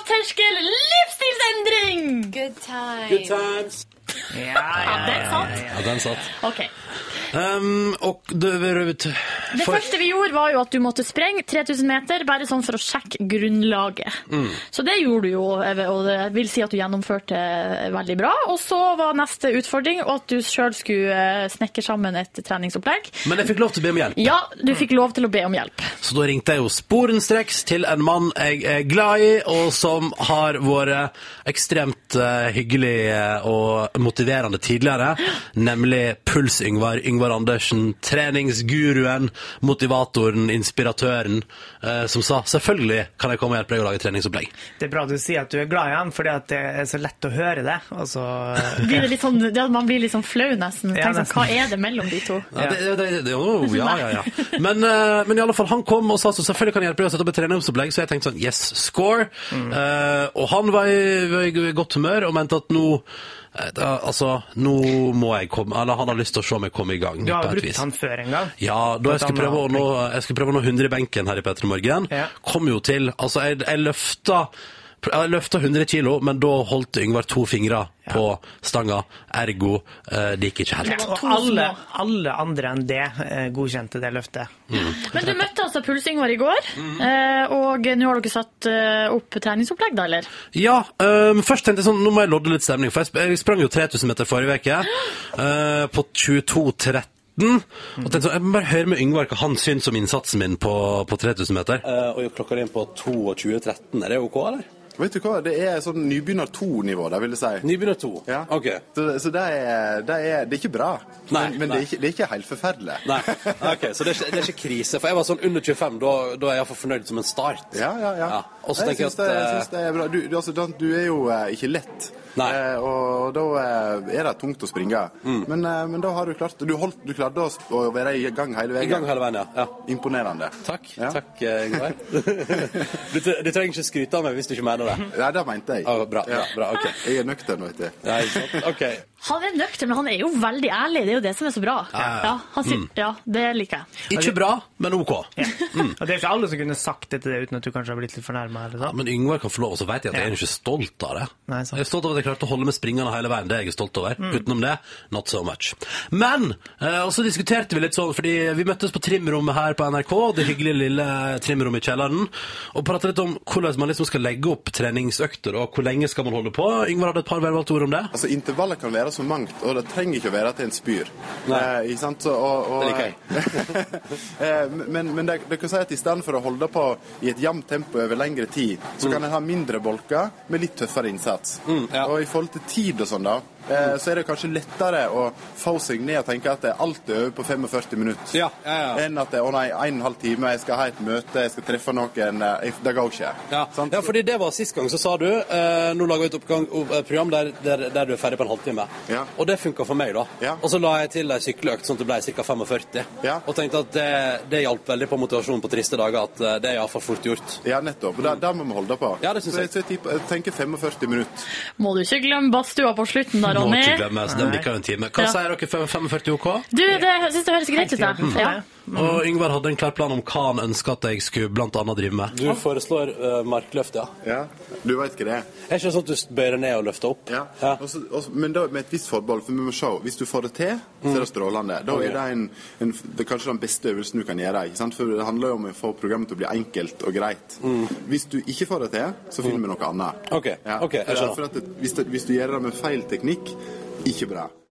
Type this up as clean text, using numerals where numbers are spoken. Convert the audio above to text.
lavterskel livsstilsendring! Good times. Good times. Den satt. Ok. Og det første vi gjorde var jo at du måtte sprenge 3000 meter, bare sånn for å sjekke grunnlaget. Så det gjorde du jo, og det vil si at du gjennomførte veldig bra. Og så var neste utfordring at du selv skulle snekke sammen et treningsopplegg. Men jeg fikk lov til å be om hjelp. Ja, du fikk lov til å be om hjelp. Så da ringte jeg jo sporenstreks til en mann jeg er glad i, og som har vært ekstremt hyggelig og motiverende tidligere, nemlig Puls-Yngvar Andersen, treningsguruen, motivatoren, inspiratøren, som sa, selvfølgelig kan jeg komme og hjelpe deg å lage treningsopplegg. Det er bra du sier at du er glad i han, fordi at det er så lett å høre det. Altså... Blir det litt sånn, man blir litt sånn flau nesten. Ja, Tenk sånn, hva er det mellom de to? Ja. Men i alle fall, han kom og sa så selvfølgelig kan jeg hjelpe deg å sette opp et treningsopplegg, så jeg tenkte sånn, yes, score. Og han var i godt humør og mente at nå må jeg komme, eller han har lyst til å se om jeg kommer i gang. Du har brukt han før en gang? Ja, da jeg skulle prøve å nå 100 i benken her i Petter Morgen. Kom jo til, altså jeg løfta 100 kilo, men da holdt Yngvar 2 fingre på stanga, ergo det gikk ikke helt. Og alle andre enn det godkjente det løftet. Men du møtte altså Puls-Yngvar i går, og nå har dere satt opp treningsopplegg da, eller? Ja, først tenkte jeg sånn, nå må jeg lodde litt stemning, for jeg sprang jo 3000 meter forrige veke, på 22.13. Og tenkte sånn, jeg må bare høre med Yngvar hva han synes om innsatsen min på 3000 meter. Og jeg klokker inn på 22.13. Er det ok, eller? Vet du hva, det er sånn nybegynner 2-nivå, det vil jeg si. Nybegynner 2? Ja. Ok. Så det er ikke bra, men det er ikke helt forferdelig. Nei, ok, så det er ikke krise, for jeg var sånn under 25, da er jeg i hvert fall fornøyd som en start. Ja. Og så tenker jeg synes det er bra. Du er jo ikke lett. Nei. Og da er det tungt å springe. Men da har du klart, du klarte å være i gang hele veien. I gang hele veien, ja. Imponerende. Takk, Yngvar. Du trenger ikke skryte av meg hvis du ikke mener det. Ja, det mente jeg. Bra, ok. Jeg er nøktern, vet du. Ja, ikke sant? Ok. Han er nøktern, men han er jo veldig ærlig. Det er jo det som er så bra. Ja, det liker jeg. Ikke bra, men ok. Og det er ikke alle som kunne sagt det til det uten at du kanskje har blitt litt fornærmet eller sånn. Men Yngvar kan få lov, og så vet jeg at jeg er ikke stolt av det. Nei, jeg er stolt av at jeg klarte å holde med springene hele veien. Det er jeg stolt over. Utenom det, not so much. Men, og så diskuterte vi litt sånn, fordi vi møttes på trimrommet her på NRK, det hyggelige lille trimrommet i kjelleren, og pratet litt om hvordan man liksom skal legge opp treningsøkter, og hvor lenge skal man holde på. Yngvar hadde et par velvalgte ord om det. Altså, intervallet kan være så mangt, og det trenger ikke å være til en spyr. Ikke sant? Det liker jeg. Men det kan si at i stedet for å holde på i et jevnt tempo over lengre tid, så kan en ha mindre bolker med litt tøffere innsats. Og i forhold til tid og sånn da, så er det kanskje lettere å få seg ned og tenke at alt er over på 45 minutter. Enn at å nei, 1,5 time, jeg skal ha et møte, jeg skal treffe noen, det går ikke. Ja, fordi det var sist gang, så sa du, nå lager vi et program der du er ferdig på en halvtime. Og det funket for meg da. Og så la jeg til en sykkeløkt, sånn at det ble ca. 45. Og tenkte at det hjalp veldig på motivasjonen på triste dager, at det er i hvert fall fort gjort. Ja, nettopp. Og der må vi holde på. Ja, det synes jeg. Så jeg tenker 45 minutter. Må du ikke glemme badstua på slutten da, Ronny? Må ikke glemme, den liker en time. Hva sier dere for 45 OK? Du, det synes det høres greit ut da. Og Yngvar hadde en klar plan om hva han ønsket at jeg skulle blant annet drive med. Du foreslår markløft, ja. Du vet hva det er. Er ikke sånn at du bøyer ned og løfter opp? Ja. Men da med et visst forbehold, for vi må se, hvis du får det til, så er det strålende. Da er det det er kanskje den beste øvelsen du kan gjøre, ikke sant? For det handler jo om å få programmet til å bli enkelt og greit. Hvis du ikke får det til, så finner vi noe annet. Ok, jeg skjønner. For hvis du gjør det med feil teknikk, ikke bra.